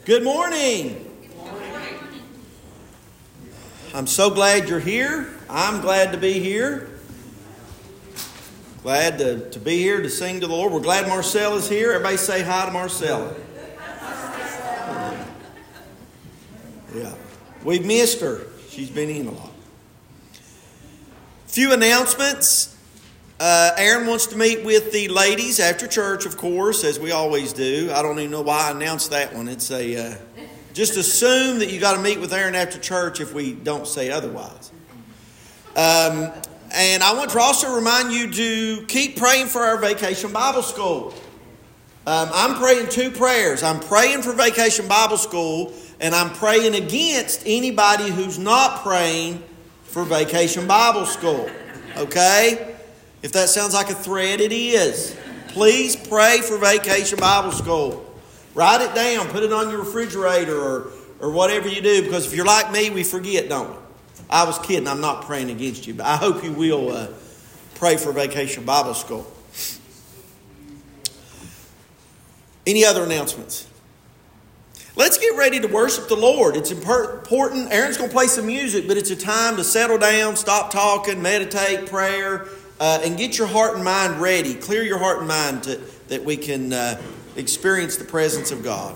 Good morning. I'm so glad you're here. I'm glad to be here. Glad to be here to sing to the Lord. We're glad Marcella's here. Everybody say hi to Marcella. Yeah, we've missed her. She's been in a lot. Few announcements. Aaron wants to meet with the ladies after church, of course, as we always do. I don't even know why I announced that one. It's just assume that you got to meet with Aaron after church if we don't say otherwise. And I want to also remind you to keep praying for our Vacation Bible School. I'm praying two prayers. I'm praying for Vacation Bible School, and I'm praying against anybody who's not praying for Vacation Bible School. Okay? If that sounds like a threat, it is. Please pray for Vacation Bible School. Write it down. Put it on your refrigerator or whatever you do. Because if you're like me, we forget, don't we? I was kidding. I'm not praying against you. But I hope you will pray for Vacation Bible School. Any other announcements? Let's get ready to worship the Lord. It's important. Aaron's going to play some music, but it's a time to settle down, stop talking, meditate, prayer, and get your heart and mind ready. Clear your heart and mind that we can experience the presence of God.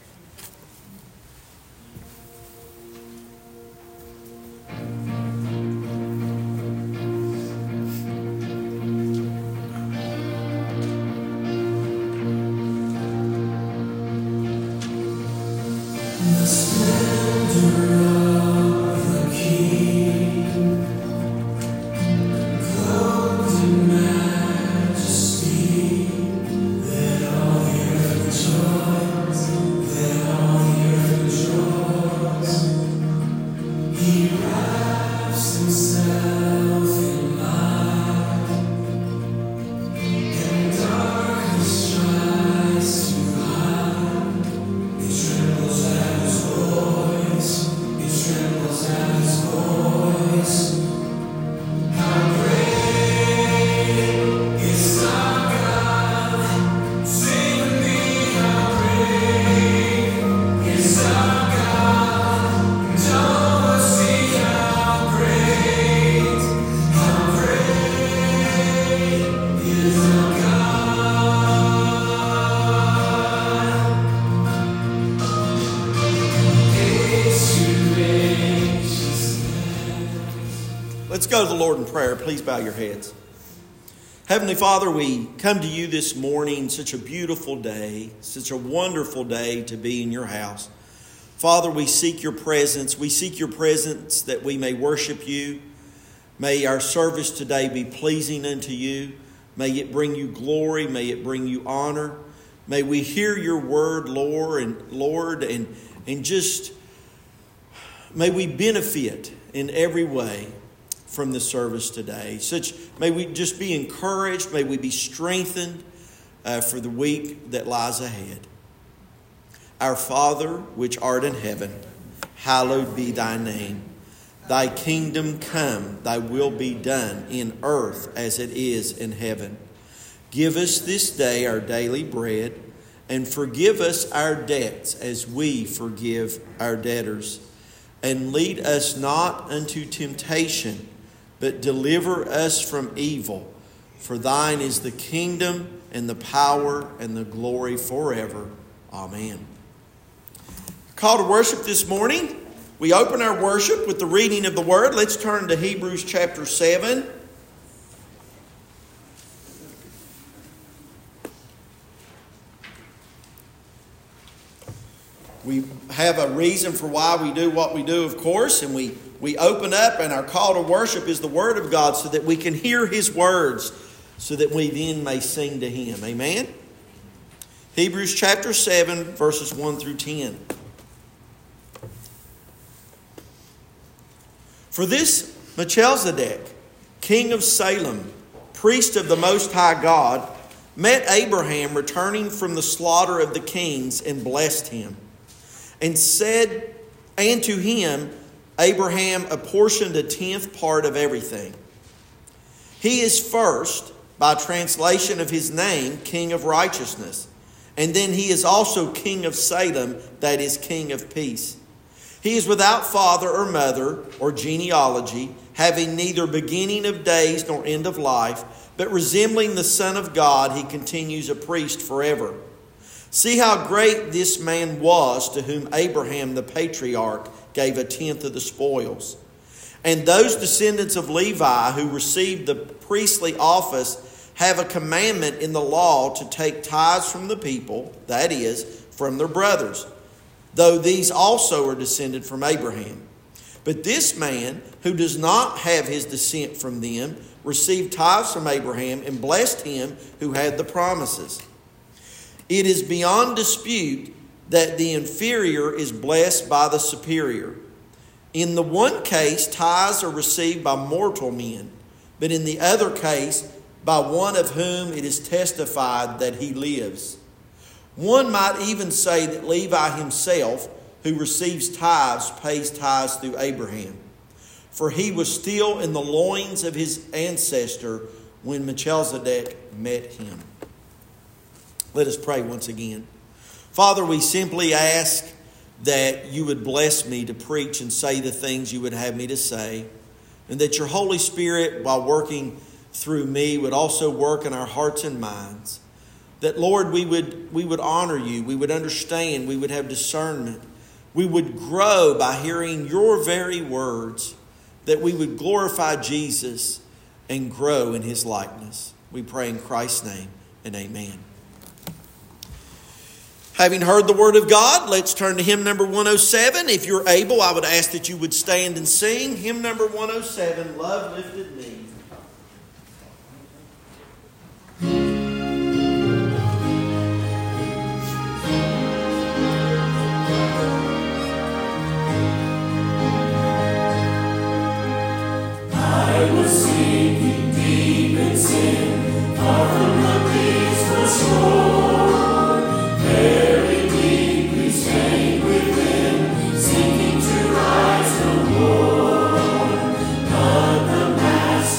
Let's go to the Lord in prayer. Please bow your heads. Heavenly Father, we come to you this morning, such a beautiful day, such a wonderful day to be in your house. Father, we seek your presence. We seek your presence that we may worship you. May our service today be pleasing unto you. May it bring you glory. May it bring you honor. May we hear your word, Lord, and just may we benefit in every way from the service today. May we just be encouraged. May we be strengthened for the week that lies ahead. Our Father, which art in heaven, hallowed be thy name. Thy kingdom come, thy will be done in earth as it is in heaven. Give us this day our daily bread, and forgive us our debts as we forgive our debtors. And lead us not unto temptation, but deliver us from evil. For thine is the kingdom and the power and the glory forever. Amen. Call to worship this morning. We open our worship with the reading of the Word. Let's turn to Hebrews chapter 7. We have a reason for why we do what we do, of course, and we open up, and our call to worship is the Word of God so that we can hear His words, so that we then may sing to Him. Amen? Hebrews chapter 7, verses 1 through 10. For this Melchizedek, king of Salem, priest of the Most High God, met Abraham returning from the slaughter of the kings and blessed him. And said, and to him Abraham apportioned a 10th part of everything. He is first, by translation of his name, King of Righteousness, And then he is also king of Salem, that is, king of peace. He is without father or mother or genealogy, having neither beginning of days nor end of life, but resembling the Son of God, he continues a priest forever. See how great this man was, to whom Abraham the patriarch gave a tenth of the spoils. And those descendants of Levi who received the priestly office have a commandment in the law to take tithes from the people, that is, from their brothers, though these also are descended from Abraham. But this man, who does not have his descent from them, received tithes from Abraham and blessed him who had the promises. It is beyond dispute that the inferior is blessed by the superior. In the one case, tithes are received by mortal men, but in the other case, by one of whom it is testified that he lives. One might even say that Levi himself, who receives tithes, pays tithes through Abraham. For he was still in the loins of his ancestor when Melchizedek met him. Let us pray once again. Father, we simply ask that you would bless me to preach and say the things you would have me to say, and that your Holy Spirit, while working through me, would also work in our hearts and minds. That, Lord, we would honor you, we would understand, we would have discernment, we would grow by hearing your very words, that we would glorify Jesus and grow in his likeness. We pray in Christ's name, and amen. Having heard the word of God, let's turn to hymn number 107. If you're able, I would ask that you would stand and sing hymn number 107, Love Lifted Me. I was sinking deep in sin, far from the peaceful shore, very deeply stained within, sinking to rise no more. But the Master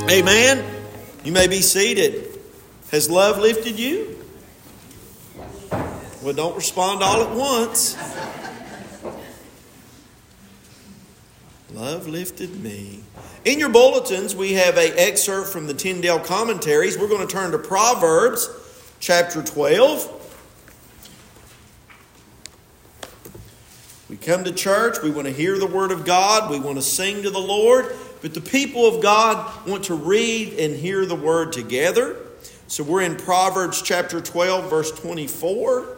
Amen. You may be seated. Has love lifted you? Well, don't respond all at once. Love lifted me. In your bulletins, we have an excerpt from the Tyndale commentaries. We're going to turn to Proverbs chapter 12. We come to church, we want to hear the Word of God, we want to sing to the Lord, but the people of God want to read and hear the Word together. So we're in Proverbs chapter 12, verse 24.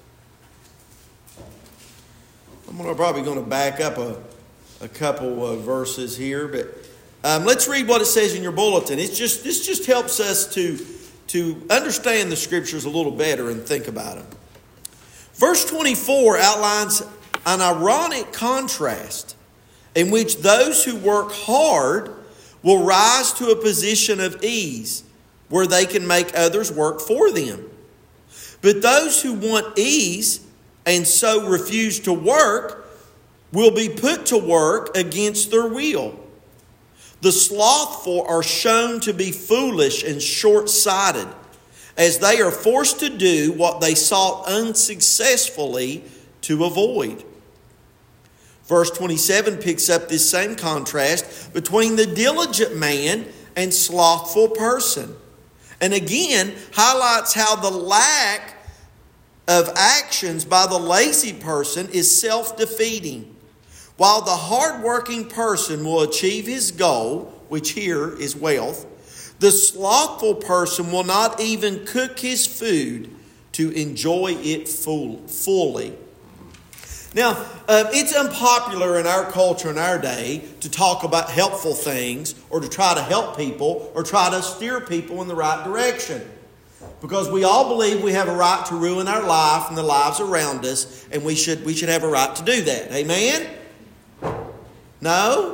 I'm probably going to back up a couple of verses here, but let's read what it says in your bulletin. This just helps us to understand the Scriptures a little better and think about them. Verse 24 outlines an ironic contrast in which those who work hard will rise to a position of ease where they can make others work for them. But those who want ease and so refuse to work will be put to work against their will. The slothful are shown to be foolish and short-sighted, as they are forced to do what they sought unsuccessfully to avoid. Verse 27 picks up this same contrast between the diligent man and slothful person, and again highlights how the lack of actions by the lazy person is self-defeating, while the hard-working person will achieve his goal, which here is wealth. The slothful person will not even cook his food to enjoy it fully. Now, it's unpopular in our culture in our day to talk about helpful things or to try to help people or try to steer people in the right direction. Because we all believe we have a right to ruin our life and the lives around us, and we should have a right to do that. Amen? No?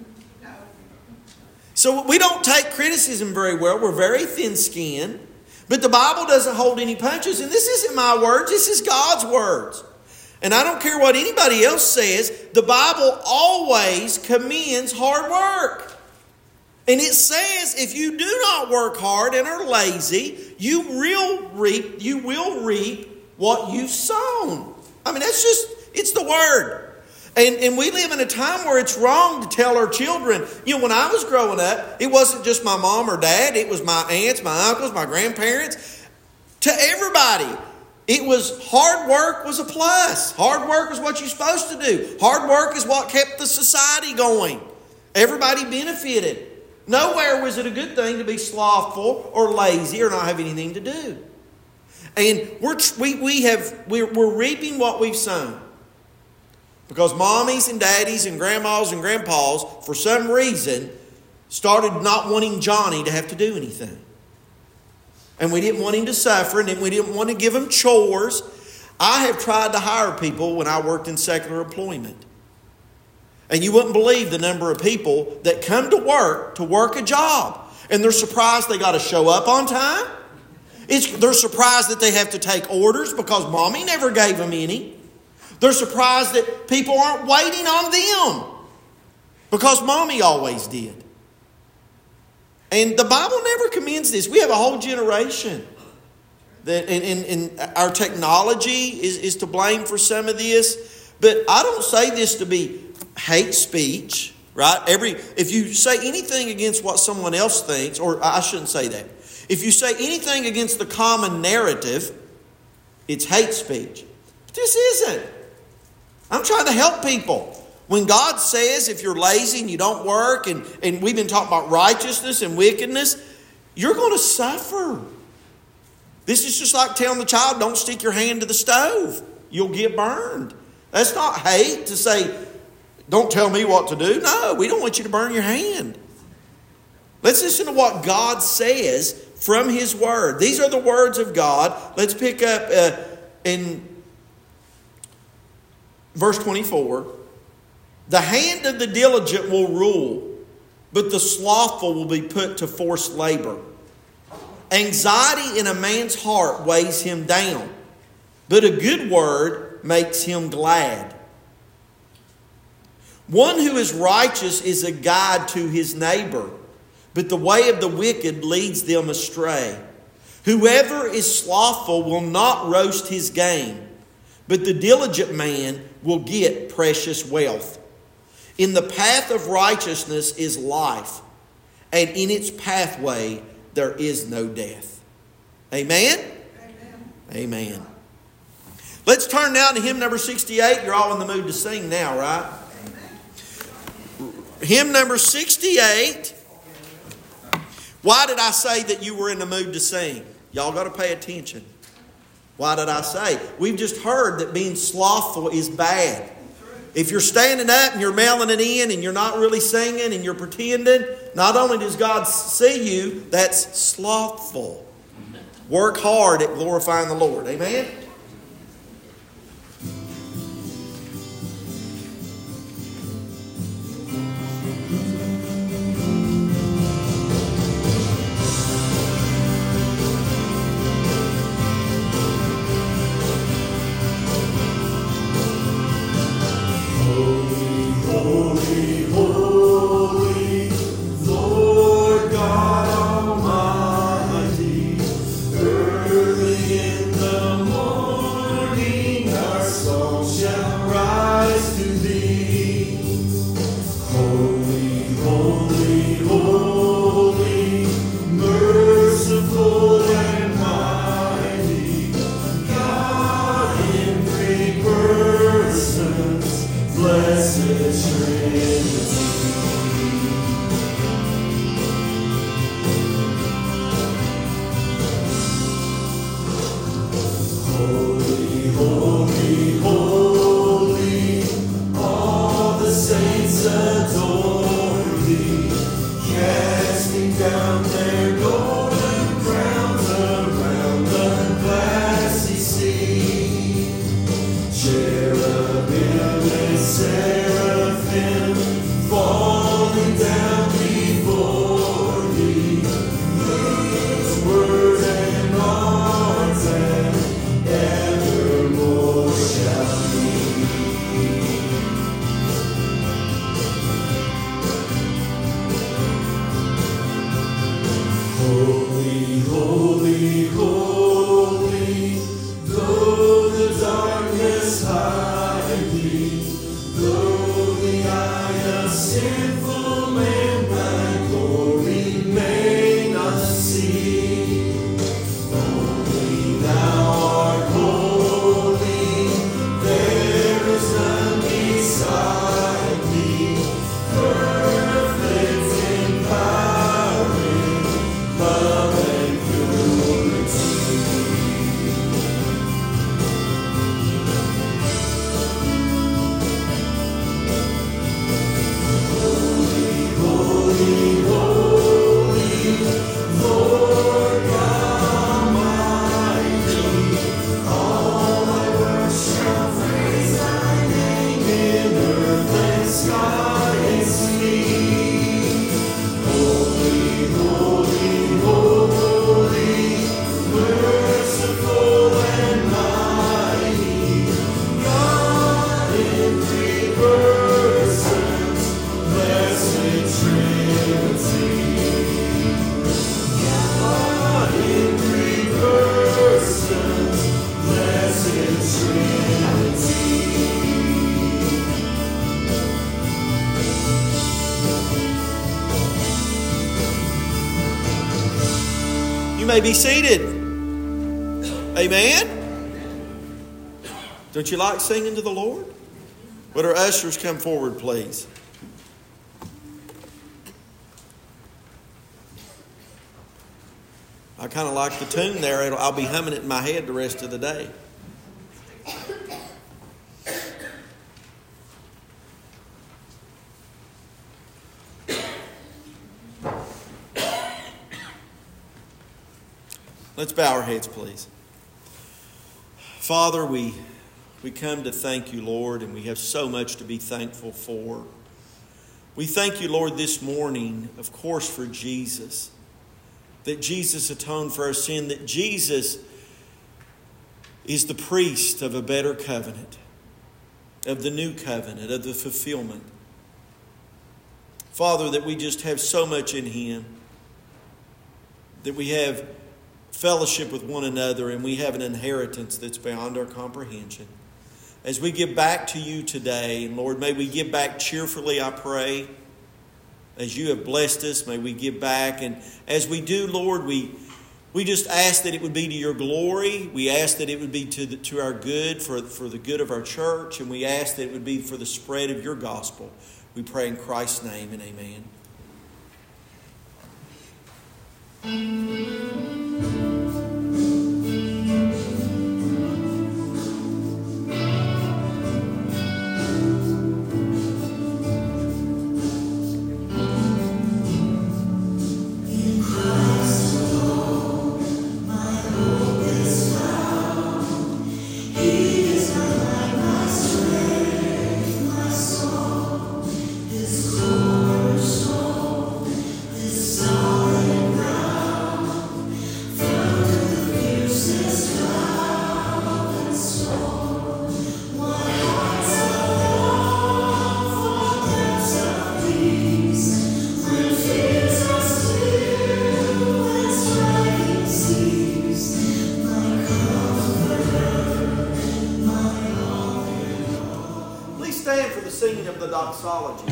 So we don't take criticism very well. We're very thin-skinned. But the Bible doesn't hold any punches. And this isn't my words. This is God's words. And I don't care what anybody else says. The Bible always commends hard work. And it says if you do not work hard and are lazy, you will reap what you've sown. I mean, it's the Word. And we live in a time where it's wrong to tell our children. You know, when I was growing up, it wasn't just my mom or dad. It was my aunts, my uncles, my grandparents. To everybody, it was hard work was a plus. Hard work is what you're supposed to do. Hard work is what kept the society going. Everybody benefited. Nowhere was it a good thing to be slothful or lazy or not have anything to do. And we're reaping what we've sown. Because mommies and daddies and grandmas and grandpas, for some reason, started not wanting Johnny to have to do anything. And we didn't want him to suffer, and we didn't want to give him chores. I have tried to hire people when I worked in secular employment. And you wouldn't believe the number of people that come to work a job. And they're surprised they got to show up on time. They're surprised that they have to take orders because mommy never gave them any. They're surprised that people aren't waiting on them because mommy always did. And the Bible never commends this. We have a whole generation that in our technology is to blame for some of this. But I don't say this to be hate speech, right? If you say anything against what someone else thinks, or I shouldn't say that. If you say anything against the common narrative, it's hate speech. But this isn't. I'm trying to help people. When God says if you're lazy and you don't work, and we've been talking about righteousness and wickedness, you're going to suffer. This is just like telling the child, don't stick your hand to the stove. You'll get burned. That's not hate to say, don't tell me what to do. No, we don't want you to burn your hand. Let's listen to what God says from His Word. These are the words of God. Let's pick up in verse 24. The hand of the diligent will rule, but the slothful will be put to forced labor. Anxiety in a man's heart weighs him down, but a good word makes him glad. One who is righteous is a guide to his neighbor, but the way of the wicked leads them astray. Whoever is slothful will not roast his game, but the diligent man will get precious wealth. In the path of righteousness is life, and in its pathway there is no death. Amen? Amen. Amen. Let's turn now to hymn number 68. You're all in the mood to sing now, right? Amen. Hymn number 68. Why did I say that you were in the mood to sing? Y'all got to pay attention. Why did I say? We've just heard that being slothful is bad. If you're standing up and you're mailing it in and you're not really singing and you're pretending, not only does God see you, that's slothful. Work hard at glorifying the Lord. Amen? May be seated. Amen. Don't you like singing to the Lord? Would our ushers come forward, please? I kind of like the tune there. I'll be humming it in my head the rest of the day. Let's bow our heads, please. Father, we come to thank you, Lord, and we have so much to be thankful for. We thank you, Lord, this morning, of course, for Jesus. That Jesus atoned for our sin, that Jesus is the priest of a better covenant, of the new covenant, of the fulfillment. Father, that we just have so much in Him. that we have fellowship with one another, and we have an inheritance that's beyond our comprehension. As we give back to you today, and Lord, may we give back cheerfully, I pray. As you have blessed us, may we give back. And as we do, Lord, we just ask that it would be to your glory. We ask that it would be to our good, for the good of our church. And we ask that it would be for the spread of your gospel. We pray in Christ's name, and amen. Stand for the singing of the doxology.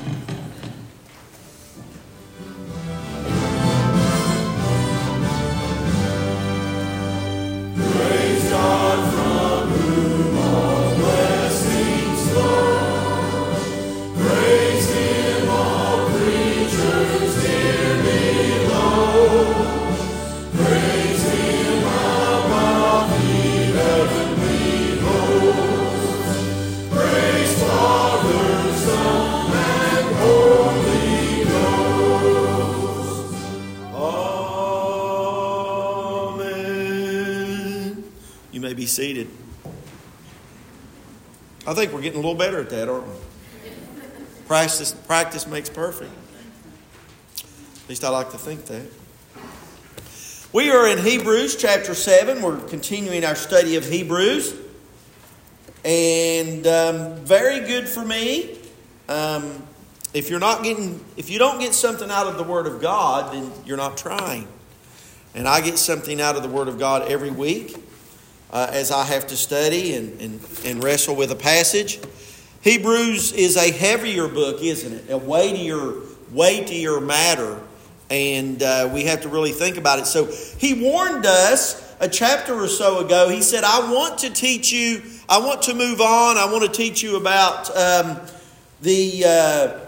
Praise God from whom all blessings flow. Praise Him, all creatures dear below. Praise Him above the heavenly hosts. Praise Father, Son, and Holy Ghost. Amen. You may be seated. I think we're getting a little better at that, aren't we? Practice makes perfect. At least I like to think that. We are in Hebrews chapter 7. We're continuing our study of Hebrews. And very good for me. If you don't get something out of the Word of God, then you're not trying. And I get something out of the Word of God every week as I have to study and wrestle with a passage. Hebrews is a heavier book, isn't it? A weightier matter. And we have to really think about it. So he warned us a chapter or so ago. He said, I want to move on. I want to teach you about the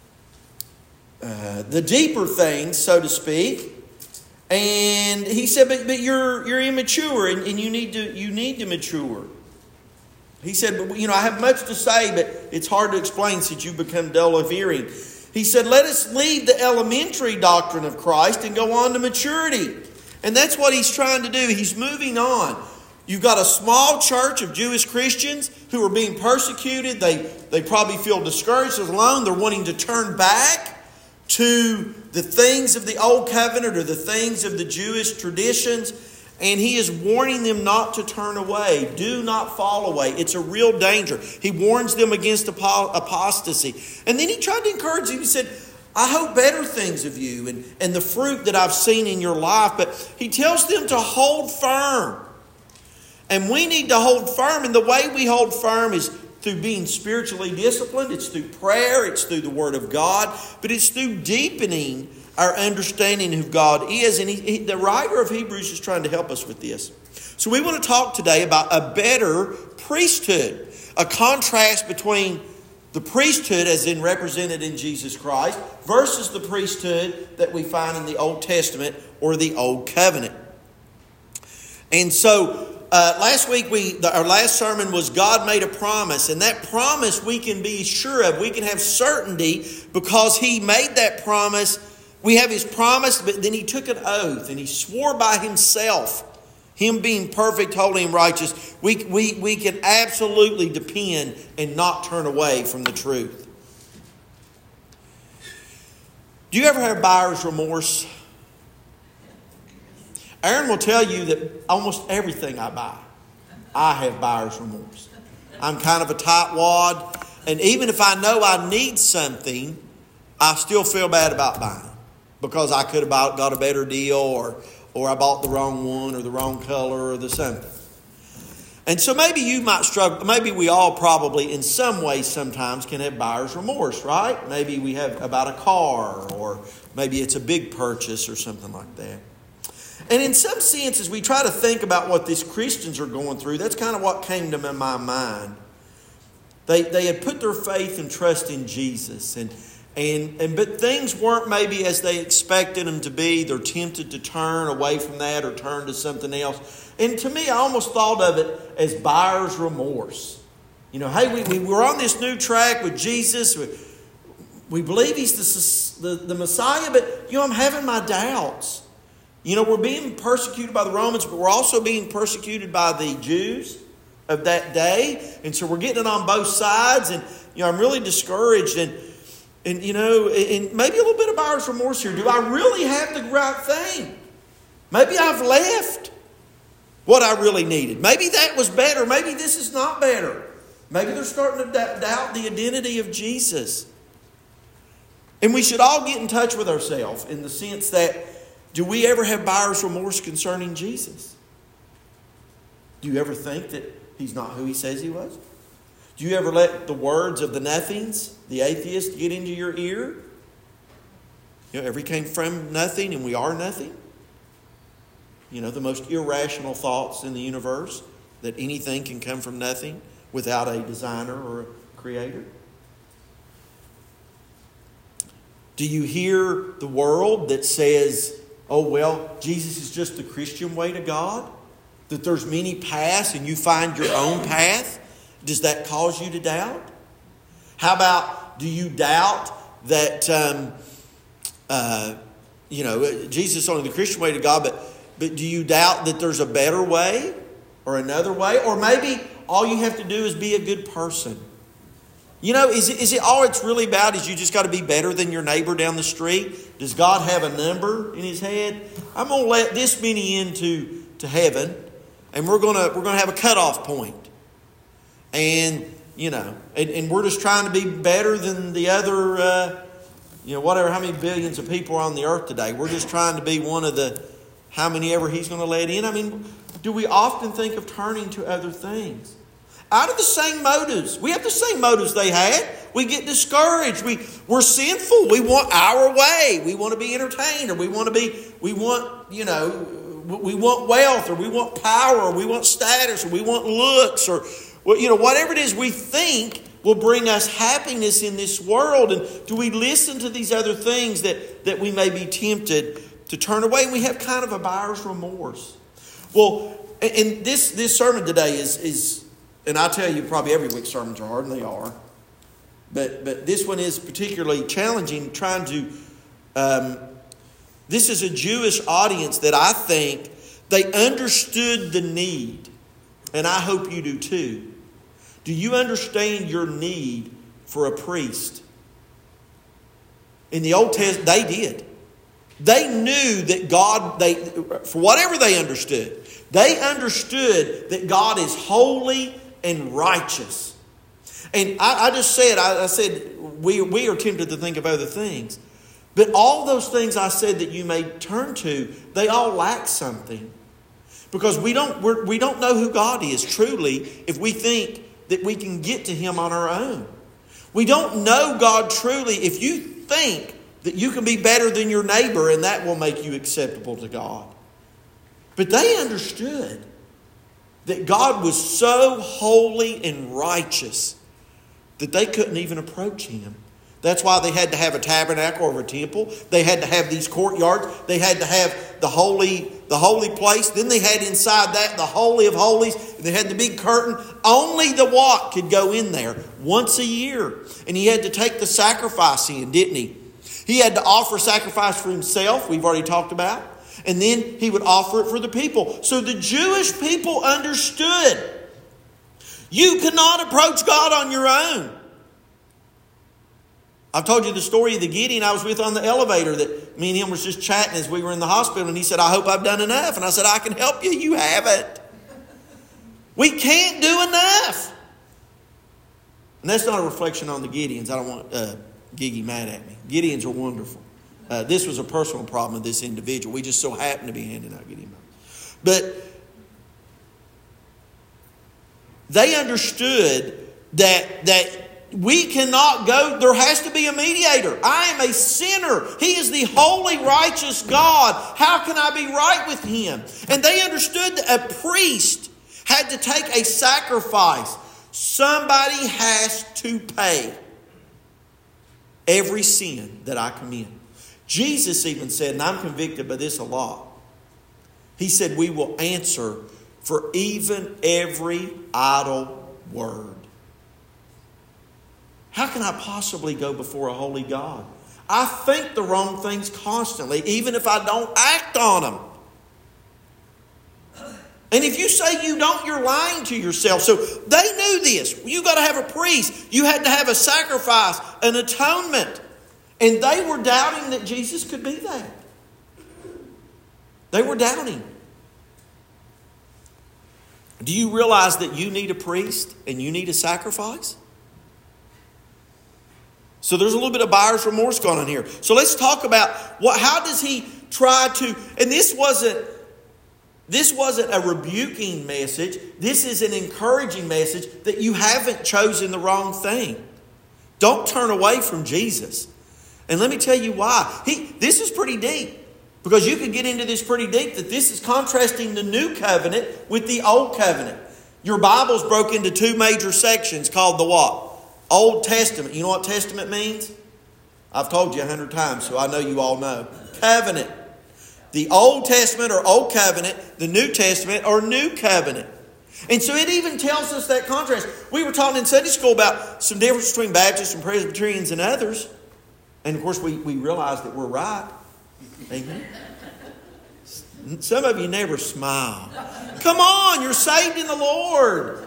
deeper things, so to speak. And he said, but you're immature and you need to mature. He said, but I have much to say, but it's hard to explain since you've become dull of hearing. He said, let us leave the elementary doctrine of Christ and go on to maturity. And that's what he's trying to do. He's moving on. You've got a small church of Jewish Christians who are being persecuted. They probably feel discouraged and alone. They're wanting to turn back to the things of the Old Covenant or the things of the Jewish traditions. And he is warning them not to turn away. Do not fall away. It's a real danger. He warns them against apostasy. And then he tried to encourage them. He said, I hope better things of you and the fruit that I've seen in your life. But he tells them to hold firm. And we need to hold firm. And the way we hold firm is through being spiritually disciplined. It's through prayer. It's through the Word of God. But it's through deepening our understanding of who God is. And the writer of Hebrews is trying to help us with this. So we want to talk today about a better priesthood. A contrast between the priesthood as in represented in Jesus Christ versus the priesthood that we find in the Old Testament or the Old Covenant. And so last week, our last sermon was God made a promise. And that promise we can be sure of. We can have certainty because He made that promise. We have His promise, but then He took an oath and He swore by Himself. Him being perfect, holy, and righteous. We can absolutely depend and not turn away from the truth. Do you ever have buyer's remorse? Aaron will tell you that almost everything I buy, I have buyer's remorse. I'm kind of a tightwad. And even if I know I need something, I still feel bad about buying. Because I could have got a better deal or or I bought the wrong one or the wrong color or the something. And so maybe you might struggle. Maybe we all probably in some way sometimes can have buyer's remorse, right? Maybe we have about a car, or maybe it's a big purchase or something like that. And in some senses, we try to think about what these Christians are going through. That's kind of what came to my mind. They had put their faith and trust in Jesus, but things weren't maybe as they expected them to be. They're tempted to turn away from that or turn to something else. And to me, I almost thought of it as buyer's remorse. You know, hey, we're on this new track with Jesus. We believe He's the Messiah, but, I'm having my doubts. We're being persecuted by the Romans, but we're also being persecuted by the Jews of that day. And so we're getting it on both sides. And, I'm really discouraged. And maybe a little bit of buyer's remorse here. Do I really have the right thing? Maybe I've left what I really needed. Maybe that was better. Maybe this is not better. Maybe they're starting to doubt the identity of Jesus. And we should all get in touch with ourselves in the sense that, do we ever have buyer's remorse concerning Jesus? Do you ever think that He's not who He says He was? Do you ever let the words of the nothings, the atheist, get into your ear? Every came from nothing and we are nothing. The most irrational thoughts in the universe, that anything can come from nothing without a designer or a creator. Do you hear the world that says, oh, well, Jesus is just the Christian way to God? That there's many paths and you find your own path? Does that cause you to doubt? How about, do you doubt that, Jesus is only the Christian way to God, but do you doubt that there's a better way or another way? Or maybe all you have to do is be a good person. Is it all it's really about is you just got to be better than your neighbor down the street? Does God have a number in His head? I'm going to let this many into heaven, and we're going to have a cutoff point. And and we're just trying to be better than the other whatever, how many billions of people are on the earth today. We're just trying to be one of the how many ever He's going to let in. I mean, do we often think of turning to other things? Out of the same motives. We have the same motives they had. We get discouraged. We're sinful. We want our way. We want to be entertained, or we want wealth, or we want power, or we want status, or we want looks, or whatever it is we think will bring us happiness in this world. And do we listen to these other things that we may be tempted to turn away? And we have kind of a buyer's remorse. Well, and this sermon today is and I tell you, probably every week's sermons are hard, and they are. But this one is particularly challenging, trying to... this is a Jewish audience that I think they understood the need. And I hope you do too. Do you understand your need for a priest? In the Old Testament, they did. They knew that God, for whatever they understood, they understood that God is holy and righteous. And I just said, I said, we are tempted to think of other things. But all those things I said that you may turn to, they all lack something. Because we don't know who God is truly if we think that we can get to Him on our own. We don't know God truly if you think that you can be better than your neighbor and that will make you acceptable to God. But they understood that God was so holy and righteous that they couldn't even approach Him. That's why they had to have a tabernacle or a temple. They had to have these courtyards. They had to have the holy place. Then they had inside that the Holy of Holies. They had the big curtain. Only the what could go in there once a year. And He had to take the sacrifice in, didn't He? He had to offer sacrifice for Himself, we've already talked about. And then He would offer it for the people. So the Jewish people understood. You cannot approach God on your own. I've told you the story of the Gideon I was with on the elevator, that me and him was just chatting as we were in the hospital. And he said, I hope I've done enough. And I said, I can help you. You haven't. We can't do enough. And that's not a reflection on the Gideons. I don't want Giggy mad at me. Gideons are wonderful. This was a personal problem of this individual. We just so happened to be handing out good emails. But they understood that we cannot go. There has to be a mediator. I am a sinner. He is the holy, righteous God. How can I be right with Him? And they understood that a priest had to take a sacrifice. Somebody has to pay every sin that I commit. Jesus even said, and I'm convicted by this a lot, He said, we will answer for even every idle word. How can I possibly go before a holy God? I think the wrong things constantly, even if I don't act on them. And if you say you don't, you're lying to yourself. So they knew this. You got to have a priest. You had to have a sacrifice, an atonement. And they were doubting that Jesus could be that. They were doubting. Do you realize that you need a priest and you need a sacrifice? So there's a little bit of buyer's remorse going on here. So let's talk about how does he try to, and this wasn't a rebuking message. This is an encouraging message that you haven't chosen the wrong thing. Don't turn away from Jesus. And let me tell you why. This is pretty deep. Because you could get into this pretty deep, that this is contrasting the new covenant with the old covenant. Your Bible's broke into two major sections called the what? Old Testament. You know what Testament means? I've told you 100 times, so I know you all know. Covenant. The Old Testament or Old Covenant, the New Testament or New Covenant. And so it even tells us that contrast. We were talking in Sunday school about some difference between Baptists and Presbyterians and others. And of course we realize that we're right. Amen. Some of you never smile. Come on, you're saved in the Lord.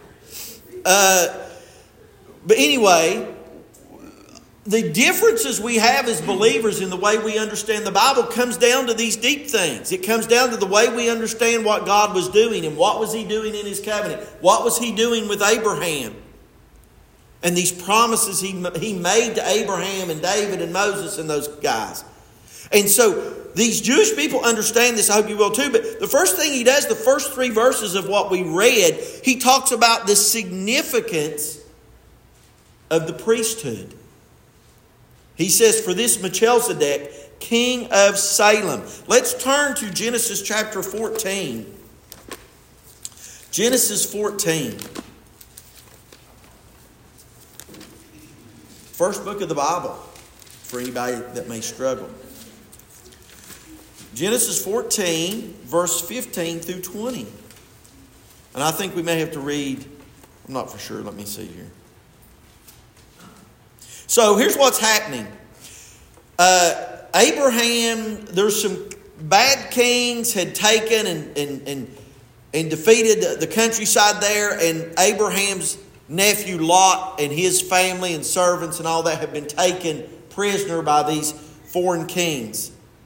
But anyway, the differences we have as believers in the way we understand the Bible comes down to these deep things. It comes down to the way we understand what God was doing and what was He doing in His covenant. What was He doing with Abraham? And these promises He made to Abraham and David and Moses and those guys. And so these Jewish people understand this. I hope you will too. But the first thing He does, the first 3 verses of what we read, He talks about the significance of the priesthood. He says, for this Melchizedek, king of Salem. Let's turn to Genesis chapter 14. Genesis 14. First book of the Bible, for anybody that may struggle. Genesis 14, verse 15 through 20. And I think we may have to read, I'm not for sure, let me see here. So here's what's happening. Abraham, there's some bad kings had taken and defeated the countryside there. And Abraham's nephew Lot and his family and servants and all that have been taken prisoner by these foreign kings.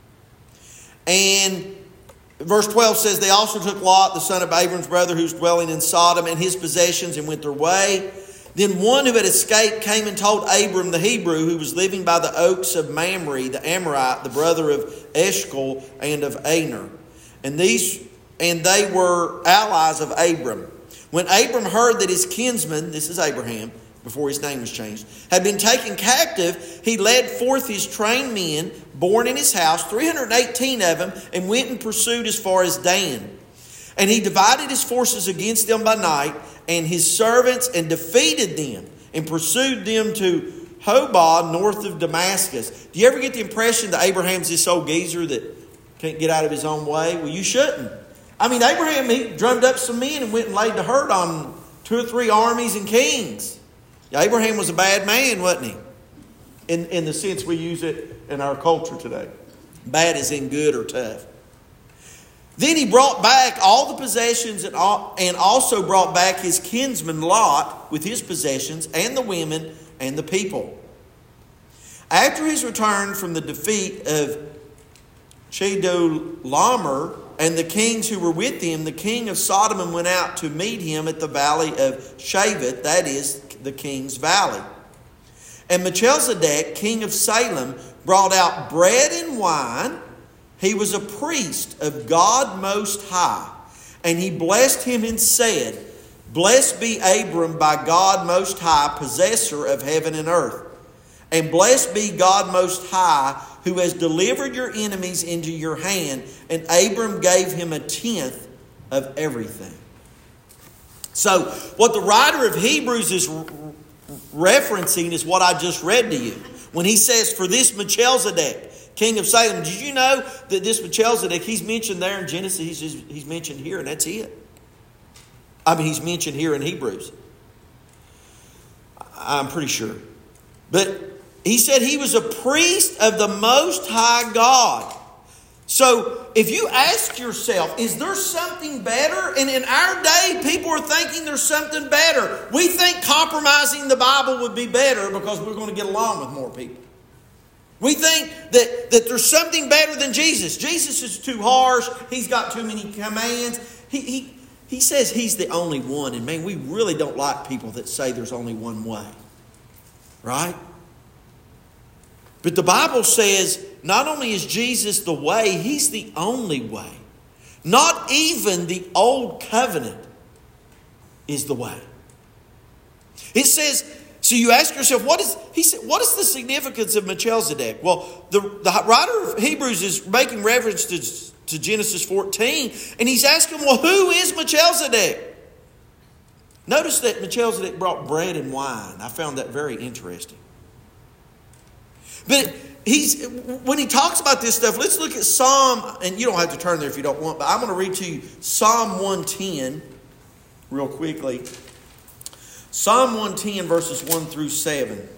And verse 12 says, they also took Lot, the son of Abram's brother, who was dwelling in Sodom, and his possessions, and went their way. Then one who had escaped came and told Abram the Hebrew, who was living by the oaks of Mamre, the Amorite, the brother of Eshcol and of Aner. And they were allies of Abram. When Abram heard that his kinsman, this is Abraham, before his name was changed, had been taken captive, he led forth his trained men, born in his house, 318 of them, and went and pursued as far as Dan. And he divided his forces against them by night, and his servants, and defeated them, and pursued them to Hobah, north of Damascus. Do you ever get the impression that Abraham's this old geezer that can't get out of his own way? Well, you shouldn't. I mean, Abraham, he drummed up some men and went and laid the hurt on 2 or 3 armies and kings. Abraham was a bad man, wasn't he? In the sense we use it in our culture today. Bad as in good or tough. Then he brought back all the possessions and also brought back his kinsman Lot with his possessions and the women and the people. After his return from the defeat of Chedorlaomer and the kings who were with him, the king of Sodom went out to meet him at the valley of Shavit, that is, the king's valley. And Melchizedek, king of Salem, brought out bread and wine. He was a priest of God Most High. And he blessed him and said, Blessed be Abram by God Most High, possessor of heaven and earth. And blessed be God Most High, who has delivered your enemies into your hand. And Abram gave him a tenth of everything. So, what the writer of Hebrews is referencing is what I just read to you. When he says, for this Melchizedek, king of Salem, did you know that this Melchizedek, he's mentioned there in Genesis, he's mentioned here, and that's it. He's mentioned here in Hebrews. I'm pretty sure. But he said he was a priest of the Most High God. So, if you ask yourself, is there something better? And in our day, people are thinking there's something better. We think compromising the Bible would be better because we're going to get along with more people. We think that there's something better than Jesus. Jesus is too harsh. He's got too many commands. He says he's the only one. And man, we really don't like people that say there's only one way. Right? But the Bible says not only is Jesus the way, he's the only way. Not even the old covenant is the way. It says, so you ask yourself, what is the significance of Melchizedek? Well, the writer of Hebrews is making reference to Genesis 14, and he's asking, well, who is Melchizedek? Notice that Melchizedek brought bread and wine. I found that very interesting. But when he talks about this stuff, let's look at Psalm, and you don't have to turn there if you don't want, but I'm going to read to you Psalm 110 real quickly. Psalm 110 verses 1 through 7.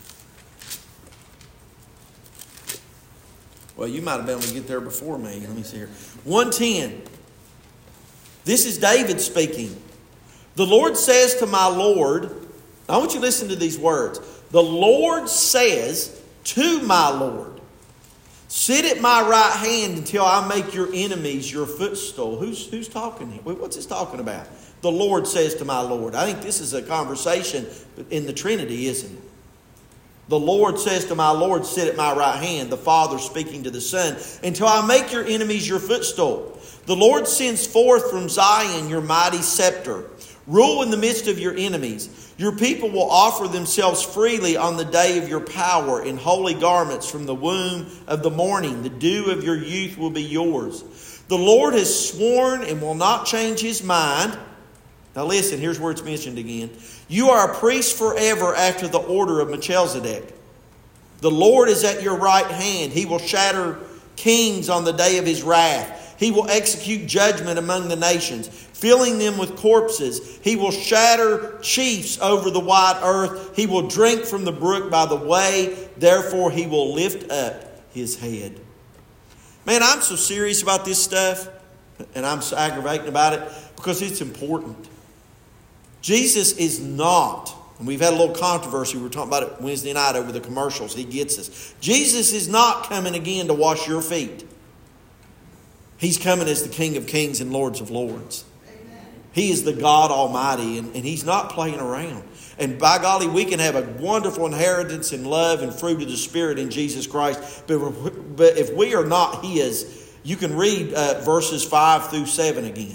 Well, you might have been able to get there before me. Let me see here. 110. This is David speaking. The Lord says to my Lord, I want you to listen to these words. The Lord says to my Lord, sit at my right hand until I make your enemies your footstool. Who's talking here? What's this talking about? The Lord says to my Lord. I think this is a conversation in the Trinity, isn't it? The Lord says to my Lord, sit at my right hand. The Father speaking to the Son, until I make your enemies your footstool. The Lord sends forth from Zion your mighty scepter. Rule in the midst of your enemies. Your people will offer themselves freely on the day of your power in holy garments from the womb of the morning. The dew of your youth will be yours. The Lord has sworn and will not change his mind. Now listen, here's where it's mentioned again. You are a priest forever after the order of Melchizedek. The Lord is at your right hand. He will shatter kings on the day of his wrath. He will execute judgment among the nations, filling them with corpses. He will shatter chiefs over the wide earth. He will drink from the brook by the way. Therefore, he will lift up his head. Man, I'm so serious about this stuff, and I'm so aggravating about it because it's important. Jesus is not, and we've had a little controversy. We were talking about it Wednesday night over the commercials. He gets us. Jesus is not coming again to wash your feet. He's coming as the King of Kings and Lords of Lords. Amen. He is the God Almighty, and he's not playing around. And by golly, we can have a wonderful inheritance and love and fruit of the Spirit in Jesus Christ. But if we are not his, you can read verses 5 through 7 again.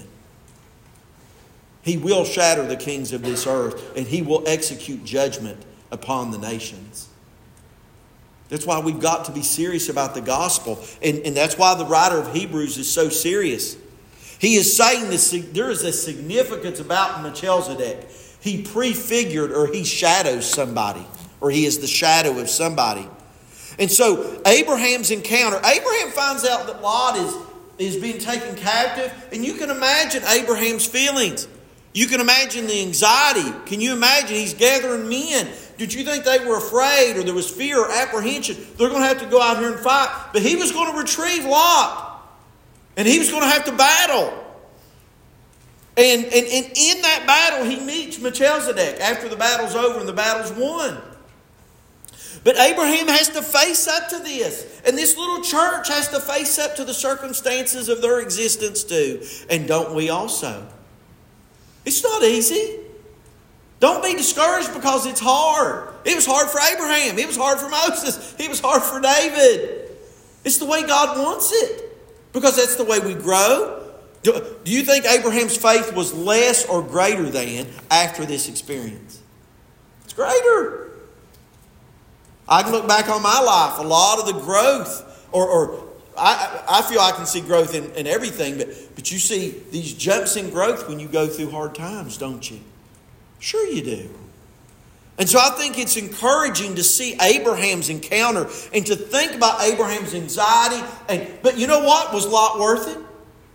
He will shatter the kings of this earth, and he will execute judgment upon the nations. That's why we've got to be serious about the gospel. And that's why the writer of Hebrews is so serious. He is saying this, there is a significance about Melchizedek. He prefigured, or he shadows somebody, or he is the shadow of somebody. And so Abraham's encounter, Abraham finds out that Lot is being taken captive, and you can imagine Abraham's feelings. You can imagine the anxiety. Can you imagine he's gathering men? Did you think they were afraid or there was fear or apprehension? They're going to have to go out here and fight. But he was going to retrieve Lot. And he was going to have to battle. And in that battle, he meets Melchizedek after the battle's over and the battle's won. But Abraham has to face up to this. And this little church has to face up to the circumstances of their existence too. And don't we also? It's not easy. Don't be discouraged because it's hard. It was hard for Abraham. It was hard for Moses. It was hard for David. It's the way God wants it. Because that's the way we grow. Do you think Abraham's faith was less or greater than after this experience? It's greater. I can look back on my life. A lot of the growth, I feel I can see growth in everything, but you see these jumps in growth when you go through hard times, don't you? Sure you do. And so I think it's encouraging to see Abraham's encounter and to think about Abraham's anxiety. But you know what? Was Lot worth it?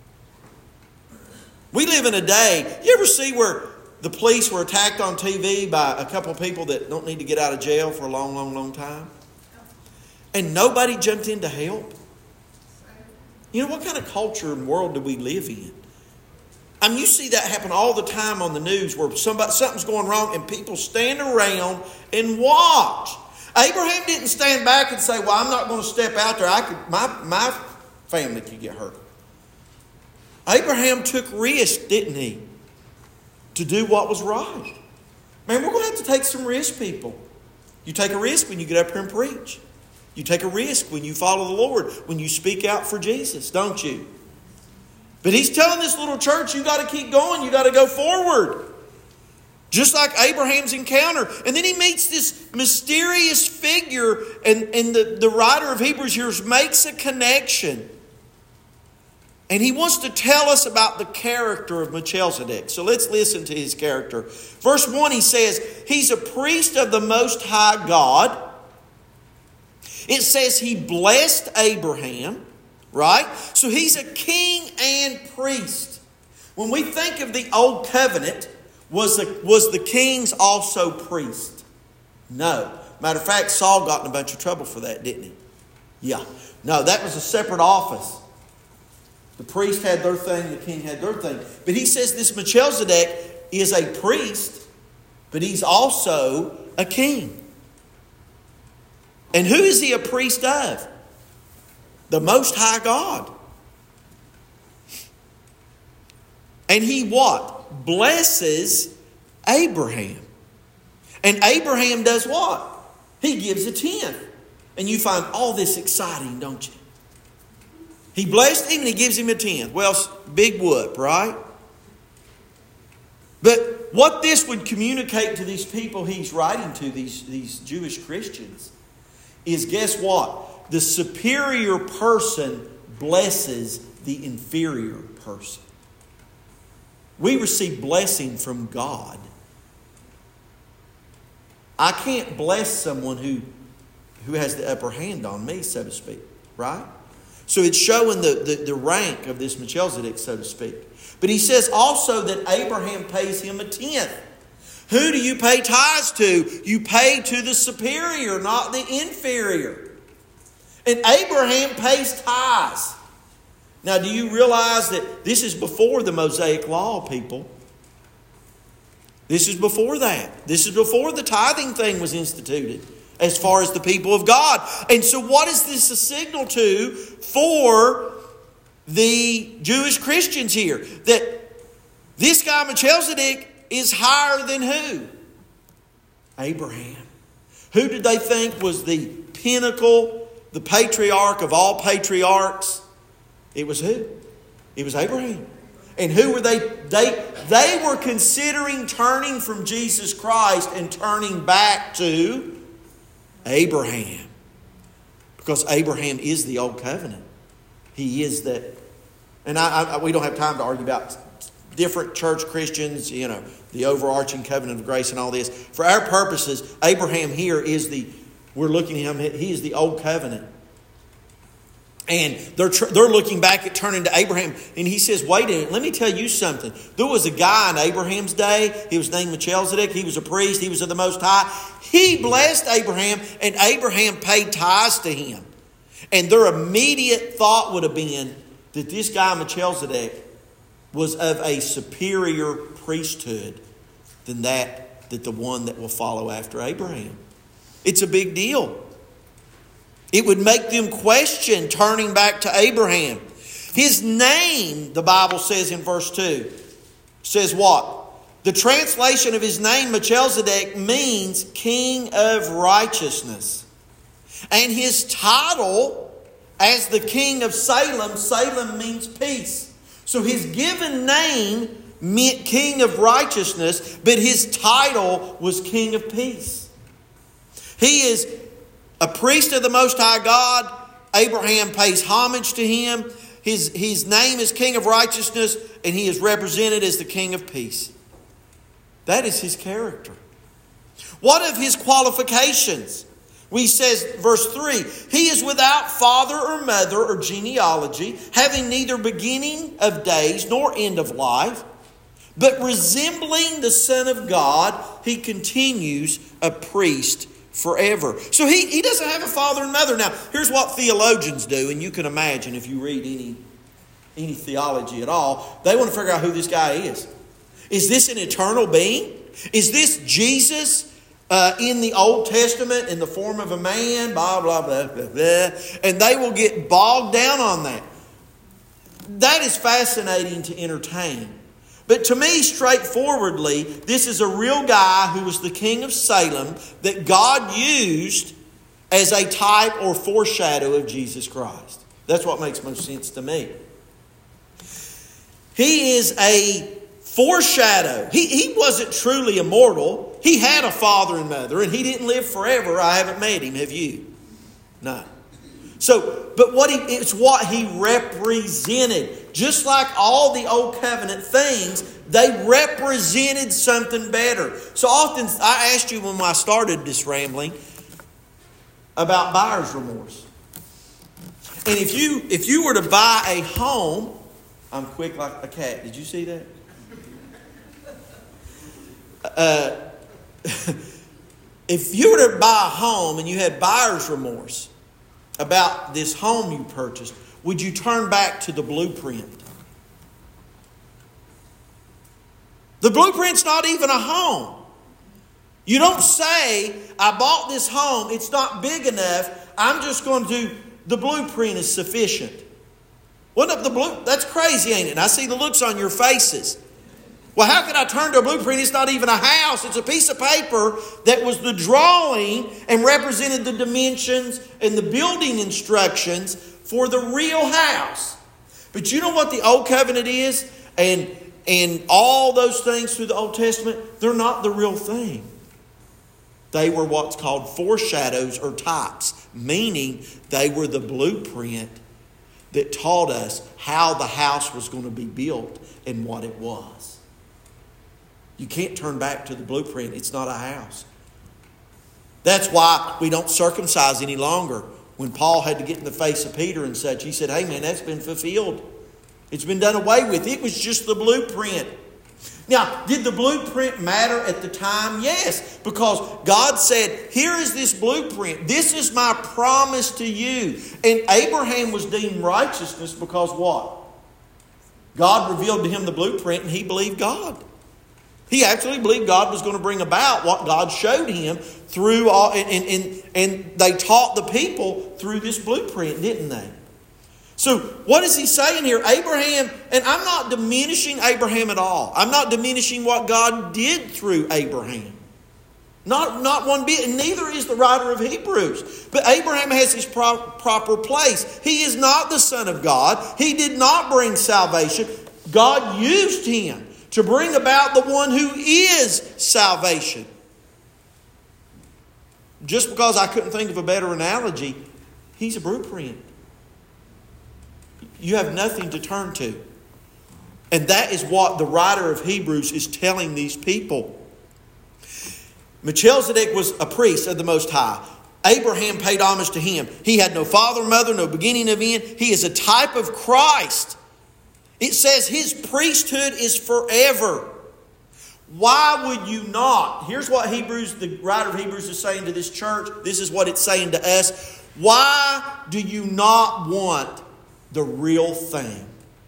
We live in a day, you ever see where the police were attacked on TV by a couple of people that don't need to get out of jail for a long, long, long time? And nobody jumped in to help? You know, what kind of culture and world do we live in? I mean, you see that happen all the time on the news where something's going wrong and people stand around and watch. Abraham didn't stand back and say, well, I'm not going to step out there. My family could get hurt. Abraham took risk, didn't he? To do what was right. Man, we're going to have to take some risk, people. You take a risk when you get up here and preach. You take a risk when you follow the Lord, when you speak out for Jesus, don't you? But he's telling this little church, you got to keep going. You got to go forward. Just like Abraham's encounter. And then he meets this mysterious figure. And the writer of Hebrews here makes a connection. And he wants to tell us about the character of Melchizedek. So let's listen to his character. Verse 1, he says, he's a priest of the Most High God. It says he blessed Abraham. Right? So he's a king and priest. When we think of the Old Covenant, was the kings also priest? No. Matter of fact, Saul got in a bunch of trouble for that, didn't he? Yeah. No, that was a separate office. The priest had their thing, the king had their thing. But he says this Melchizedek is a priest, but he's also a king. And who is he a priest of? The Most High God. And he what? Blesses Abraham. And Abraham does what? He gives a tenth. And you find all this exciting, don't you? He blessed him and he gives him a tenth. Well, big whoop, right? But what this would communicate to these people he's writing to, these Jewish Christians, is guess what? The superior person blesses the inferior person. We receive blessing from God. I can't bless someone who has the upper hand on me, so to speak. Right? So it's showing the rank of this Melchizedek, so to speak. But he says also that Abraham pays him a tenth. Who do you pay tithes to? You pay to the superior, not the inferior. And Abraham pays tithes. Now, do you realize that this is before the Mosaic Law, people? This is before that. This is before the tithing thing was instituted as far as the people of God. And so what is this a signal to for the Jewish Christians here? That this guy Melchizedek is higher than who? Abraham. Who did they think was the pinnacle, the patriarch of all patriarchs? It was who? It was Abraham. And who were they? They were considering turning from Jesus Christ and turning back to Abraham. Because Abraham is the Old Covenant. He is that. And we don't have time to argue about different church Christians, the overarching covenant of grace and all this. For our purposes, Abraham here we're looking at him, he is the Old Covenant. And they're looking back at turning to Abraham. And he says, wait a minute, let me tell you something. There was a guy in Abraham's day. He was named Melchizedek. He was a priest. He was of the Most High. He blessed Abraham, and Abraham paid tithes to him. And their immediate thought would have been that this guy Melchizedek was of a superior priesthood than that the one that will follow after Abraham. It's a big deal. It would make them question turning back to Abraham. His name, the Bible says in verse 2, says what? The translation of his name, Melchizedek, means King of Righteousness. And his title as the King of Salem, Salem means peace. So his given name meant King of Righteousness, but his title was King of Peace. He is a priest of the Most High God. Abraham pays homage to him. His name is King of Righteousness, and he is represented as the King of Peace. That is his character. What of his qualifications? He says, verse 3, he is without father or mother or genealogy, having neither beginning of days nor end of life, but resembling the Son of God, he continues a priest forever. So he doesn't have a father and mother. Now, here's what theologians do, and you can imagine if you read any theology at all, they want to figure out who this guy is. Is this an eternal being? Is this Jesus in the Old Testament in the form of a man? Blah, blah, blah, blah, blah. And they will get bogged down on that. That is fascinating to entertain. But to me, straightforwardly, this is a real guy who was the king of Salem that God used as a type or foreshadow of Jesus Christ. That's what makes most sense to me. He is a foreshadow. He wasn't truly immortal. He had a father and mother, and he didn't live forever. I haven't met him. Have you? No. So, but it's what he represented. Just like all the Old Covenant things, they represented something better. So often, I asked you when I started this rambling about buyer's remorse. And if you were to buy a home, I'm quick like a cat. Did you see that? If you were to buy a home and you had buyer's remorse about this home you purchased, would you turn back to the blueprint? The blueprint's not even a home. You don't say, I bought this home, it's not big enough, I'm just going to do, the blueprint is sufficient. That's crazy, ain't it? And I see the looks on your faces. Well, how can I turn to a blueprint? It's not even a house. It's a piece of paper that was the drawing and represented the dimensions and the building instructions for the real house. But you know what the Old Covenant is? And all those things through the Old Testament, they're not the real thing. They were what's called foreshadows or types, meaning they were the blueprint that taught us how the house was going to be built and what it was. You can't turn back to the blueprint. It's not a house. That's why we don't circumcise any longer. When Paul had to get in the face of Peter and such, he said, hey man, that's been fulfilled. It's been done away with. It was just the blueprint. Now, did the blueprint matter at the time? Yes, because God said, here is this blueprint. This is my promise to you. And Abraham was deemed righteousness because what? God revealed to him the blueprint and he believed God. He actually believed God was going to bring about what God showed him through all, and they taught the people through this blueprint, didn't they? So what is he saying here? Abraham, and I'm not diminishing Abraham at all. I'm not diminishing what God did through Abraham. Not one bit, and neither is the writer of Hebrews. But Abraham has his proper place. He is not the Son of God. He did not bring salvation. God used him to bring about the one who is salvation. Just because I couldn't think of a better analogy, he's a blueprint. You have nothing to turn to. And that is what the writer of Hebrews is telling these people. Melchizedek was a priest of the Most High. Abraham paid homage to him. He had no father, mother, no beginning of end. He is a type of Christ. It says his priesthood is forever. Why would you not? Here's what the writer of Hebrews is saying to this church. This is what it's saying to us. Why do you not want the real thing?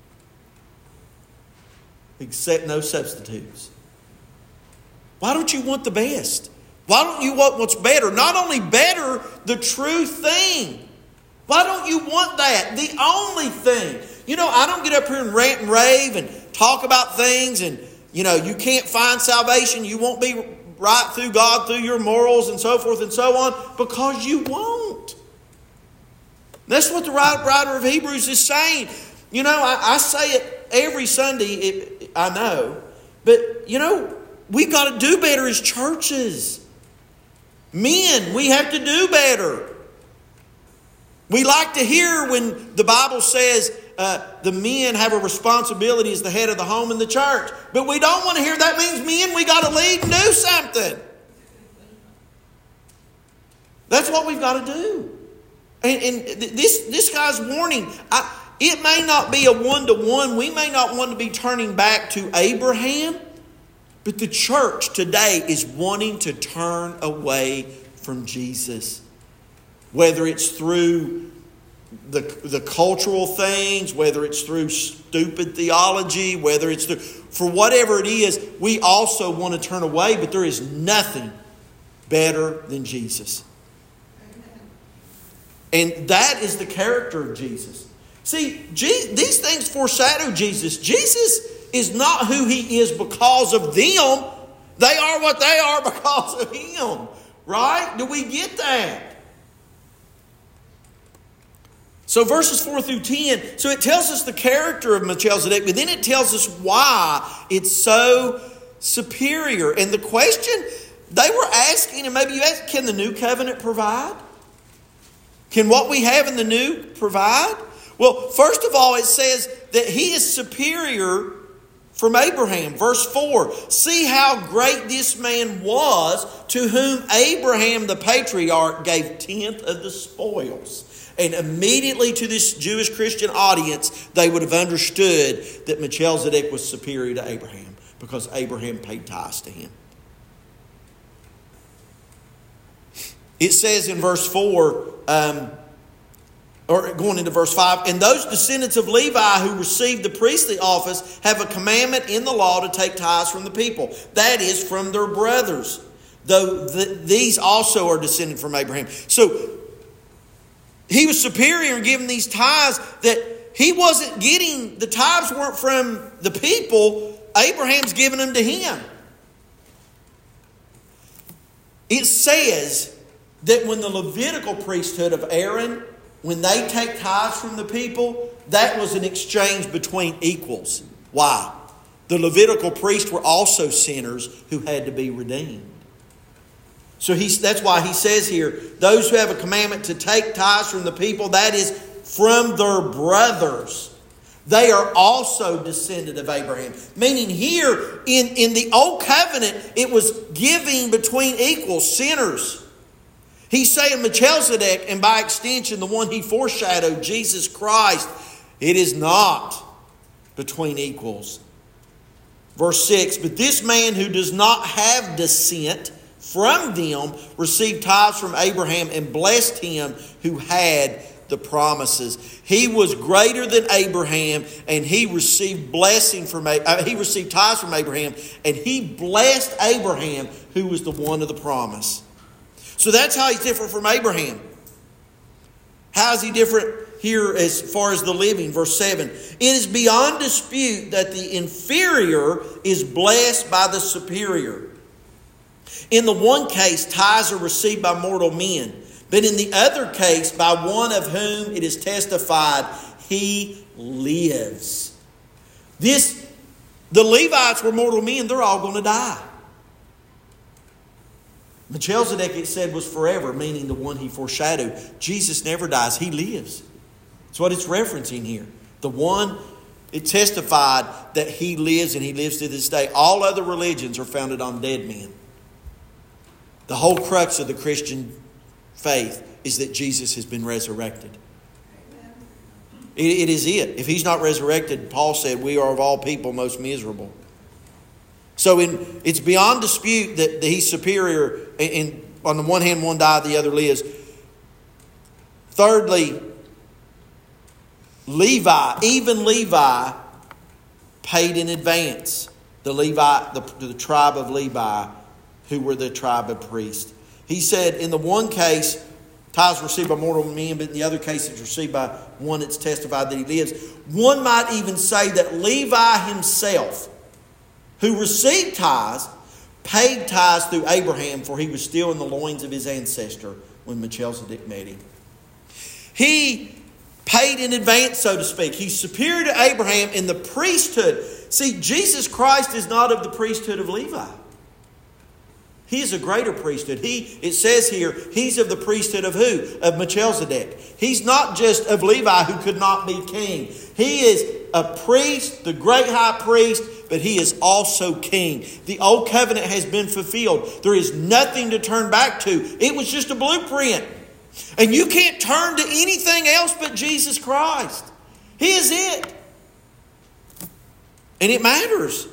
Except no substitutes. Why don't you want the best? Why don't you want what's better? Not only better, the true thing. Why don't you want that? The only thing. You know, I don't get up here and rant and rave and talk about things and you can't find salvation. You won't be right through God through your morals and so forth and so on, because you won't. That's what the writer of Hebrews is saying. I say it every Sunday, I know. But, we've got to do better as churches. Men, we have to do better. We like to hear when the Bible says the men have a responsibility as the head of the home and the church. But we don't want to hear that means men, we got to lead and do something. That's what we've got to do. And this guy's warning, it may not be a one-to-one. We may not want to be turning back to Abraham. But the church today is wanting to turn away from Jesus. Whether it's through the cultural things, whether it's through stupid theology, whether it's through, for whatever it is, we also want to turn away. But there is nothing better than Jesus. And that is the character of Jesus. See, these things foreshadow Jesus. Jesus is not who He is because of them. They are what they are because of Him. Right? Do we get that? So verses 4 through 10, so it tells us the character of Melchizedek, but then it tells us why it's so superior. And the question they were asking, and maybe you ask, can the new covenant provide? Can what we have in the new provide? Well, first of all, it says that he is superior from Abraham. Verse 4, see how great this man was, to whom Abraham the patriarch gave 10th of the spoils. And immediately to this Jewish Christian audience, they would have understood that Melchizedek was superior to Abraham, because Abraham paid tithes to him. It says in verse 4, or going into verse 5, and those descendants of Levi who received the priestly office have a commandment in the law to take tithes from the people. That is, from their brothers, though these also are descended from Abraham. So he was superior in giving these tithes, that he wasn't getting, the tithes weren't from the people. Abraham's giving them to him. It says that when the Levitical priesthood of Aaron, when they take tithes from the people, that was an exchange between equals. Why? The Levitical priests were also sinners who had to be redeemed. So that's why he says here, those who have a commandment to take tithes from the people, that is from their brothers. They are also descended of Abraham. Meaning here, in the old covenant, it was giving between equals, sinners. He's saying Melchizedek, and by extension, the one he foreshadowed, Jesus Christ, it is not between equals. Verse 6, but this man who does not have descent from them received tithes from Abraham and blessed him who had the promises. He was greater than Abraham, and he received tithes from Abraham, and he blessed Abraham who was the one of the promise. So that's how he's different from Abraham. How is he different here as far as the living? Verse 7. It is beyond dispute that the inferior is blessed by the superior. In the one case, tithes are received by mortal men. But in the other case, by one of whom it is testified, he lives. The Levites were mortal men. They're all going to die. Melchizedek, it said, was forever, meaning the one he foreshadowed. Jesus never dies. He lives. That's what it's referencing here. The one, it testified that he lives, and he lives to this day. All other religions are founded on dead men. The whole crux of the Christian faith is that Jesus has been resurrected. It is it. If he's not resurrected, Paul said, we are of all people most miserable. So it's beyond dispute that he's superior. And on the one hand, one died, the other lives. Thirdly, even Levi paid in advance. The tribe of Levi, who were the tribe of priests. He said in the one case, tithes received by mortal men, but in the other case it's received by one that's testified that he lives. One might even say that Levi himself, who received tithes, paid tithes through Abraham, for he was still in the loins of his ancestor when Melchizedek met him. He paid in advance, so to speak. He's superior to Abraham in the priesthood. See, Jesus Christ is not of the priesthood of Levi. He is a greater priesthood. It says here, he's of the priesthood of who? Of Melchizedek. He's not just of Levi who could not be king. He is a priest, the great high priest, but he is also king. The old covenant has been fulfilled. There is nothing to turn back to. It was just a blueprint. And you can't turn to anything else but Jesus Christ. He is it. And it matters.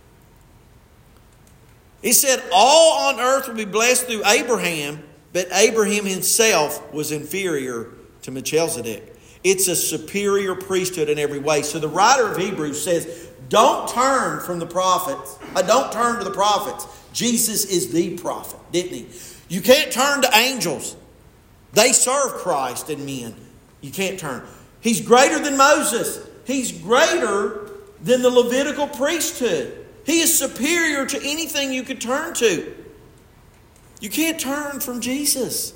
He said, all on earth will be blessed through Abraham, but Abraham himself was inferior to Melchizedek. It's a superior priesthood in every way. So the writer of Hebrews says, don't turn from the prophets. Don't turn to the prophets. Jesus is the prophet, didn't he? You can't turn to angels. They serve Christ and men. You can't turn. He's greater than Moses. He's greater than the Levitical priesthood. He is superior to anything you could turn to. You can't turn from Jesus.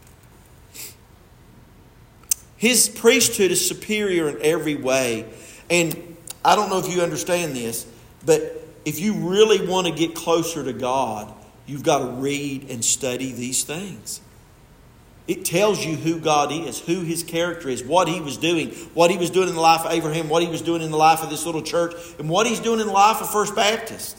His priesthood is superior in every way. And I don't know if you understand this, but if you really want to get closer to God, you've got to read and study these things. It tells you who God is, who His character is, what He was doing in the life of Abraham, what He was doing in the life of this little church, and what He's doing in the life of First Baptist.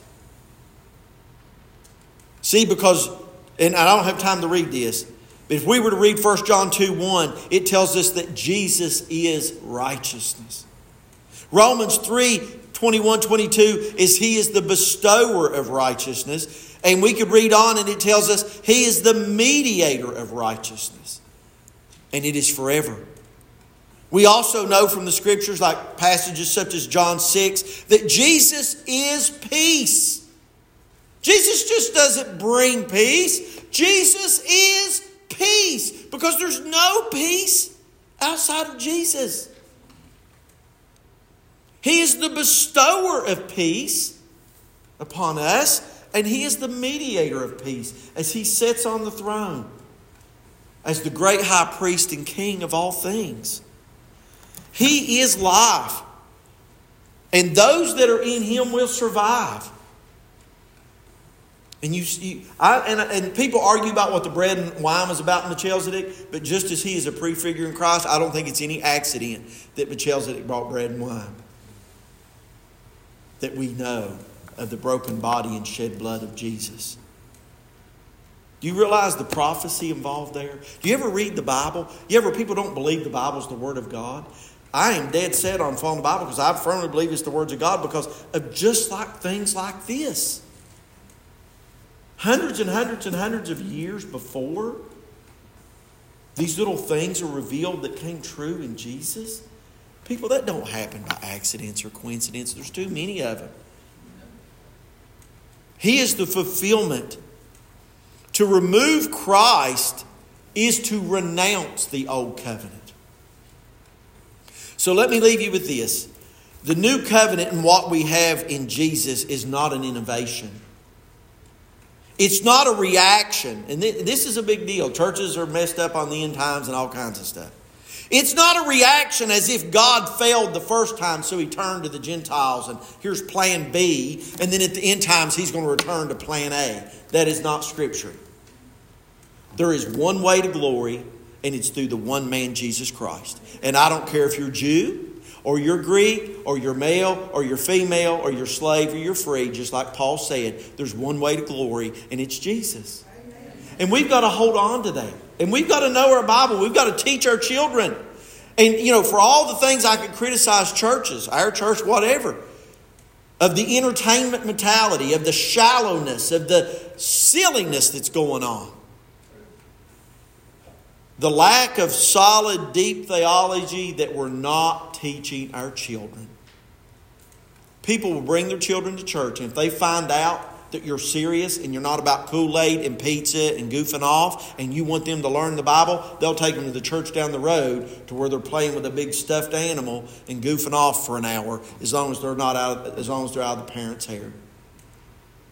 See, because, and I don't have time to read this, but if we were to read 1 John 2:1, it tells us that Jesus is righteousness. Romans 3:21-22 is He is the bestower of righteousness. And we could read on and it tells us He is the mediator of righteousness. And it is forever. We also know from the Scriptures, like passages such as John 6, that Jesus is peace. Jesus just doesn't bring peace. Jesus is peace. Because there's no peace outside of Jesus. He is the bestower of peace upon us. And He is the mediator of peace as He sits on the throne as the great high priest and king of all things. He is life. And those that are in Him will survive. And and people argue about what the bread and wine was about in Melchizedek. But just as he is a prefigure in Christ, I don't think it's any accident that Melchizedek brought bread and wine. That we know of the broken body and shed blood of Jesus. Do you realize the prophecy involved there? Do you ever read the Bible? People don't believe the Bible is the Word of God? I am dead set on following the Bible because I firmly believe it's the words of God because of just like things like this. Hundreds and hundreds and hundreds of years before these little things are revealed that came true in Jesus. People, that don't happen by accidents or coincidence. There's too many of them. He is the fulfillment. To remove Christ is to renounce the old covenant. So let me leave you with this. The new covenant and what we have in Jesus is not an innovation. It's not a reaction. And this is a big deal. Churches are messed up on the end times and all kinds of stuff. It's not a reaction as if God failed the first time, so He turned to the Gentiles and here's plan B, and then at the end times He's going to return to plan A. That is not Scripture. There is one way to glory, and it's through the one man, Jesus Christ. And I don't care if you're Jew, or you're Greek, or you're male, or you're female, or you're slave, or you're free, just like Paul said, there's one way to glory, and it's Jesus. And we've got to hold on to that. And we've got to know our Bible. We've got to teach our children. And, for all the things I could criticize churches, our church, whatever, of the entertainment mentality, of the shallowness, of the silliness that's going on. The lack of solid, deep theology that we're not teaching our children. People will bring their children to church, and if they find out that you're serious and you're not about Kool-Aid and pizza and goofing off and you want them to learn the Bible, they'll take them to the church down the road to where they're playing with a big stuffed animal and goofing off for an hour as long as they're out of the parents' hair.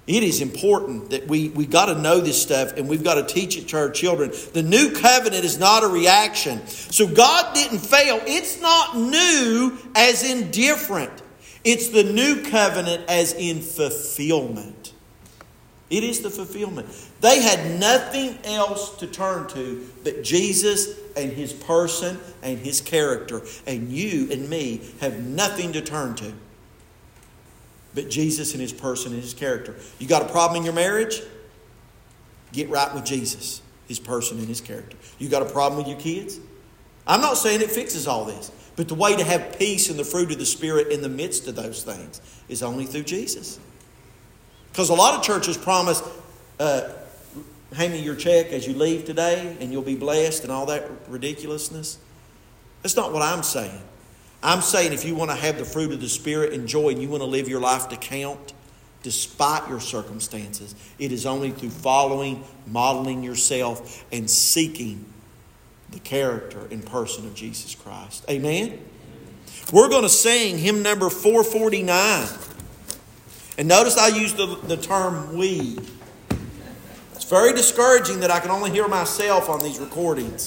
It is important that we got to know this stuff, and we've got to teach it to our children. The new covenant is not a reaction. So God didn't fail. It's not new as in different. It's the new covenant as in fulfillment. It is the fulfillment. They had nothing else to turn to but Jesus and His person and His character. And you and me have nothing to turn to but Jesus and His person and His character. You got a problem in your marriage? Get right with Jesus, His person and His character. You got a problem with your kids? I'm not saying it fixes all this, but the way to have peace and the fruit of the Spirit in the midst of those things is only through Jesus. Because a lot of churches promise, hand me your check as you leave today and you'll be blessed and all that ridiculousness. That's not what I'm saying. I'm saying if you want to have the fruit of the Spirit and joy and you want to live your life to count despite your circumstances, it is only through following, modeling yourself, and seeking the character and person of Jesus Christ. Amen? We're going to sing hymn number 449. And notice I use the term we. It's very discouraging that I can only hear myself on these recordings.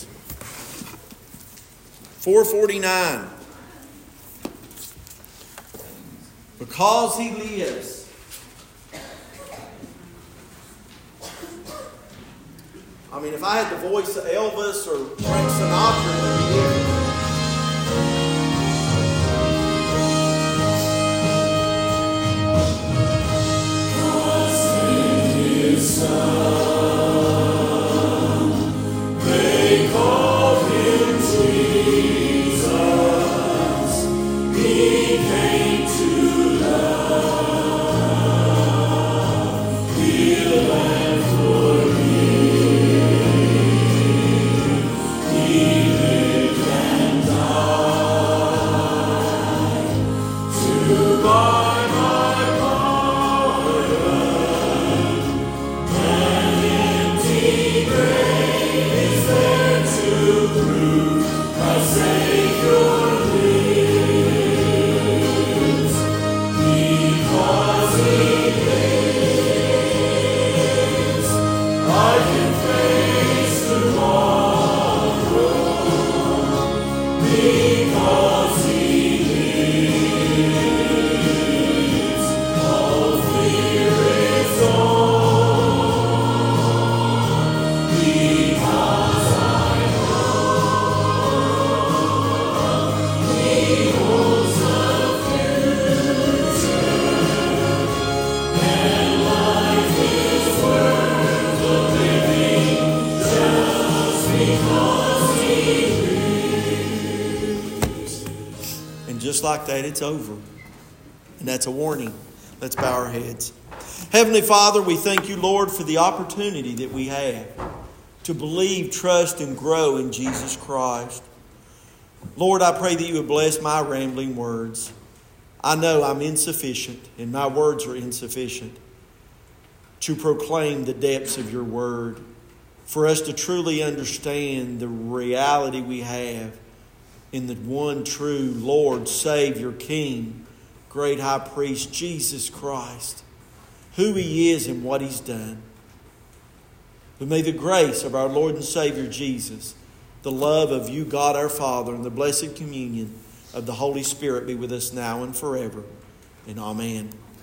449. Because He lives. I mean, if I had the voice of Elvis or Frank Sinatra, it would be different. They called Him Jesus. He came to love, heal and forgive. He lived and died to buy my pardon. An empty grave is there to prove my Savior just like that, it's over. And that's a warning. Let's bow our heads. Heavenly Father, we thank you, Lord, for the opportunity that we have to believe, trust, and grow in Jesus Christ. Lord, I pray that you would bless my rambling words. I know I'm insufficient, and my words are insufficient to proclaim the depths of your word, for us to truly understand the reality we have in the one true Lord, Savior, King, great High Priest, Jesus Christ, who He is and what He's done. But may the grace of our Lord and Savior Jesus, the love of you, God our Father, and the blessed communion of the Holy Spirit be with us now and forever. And amen.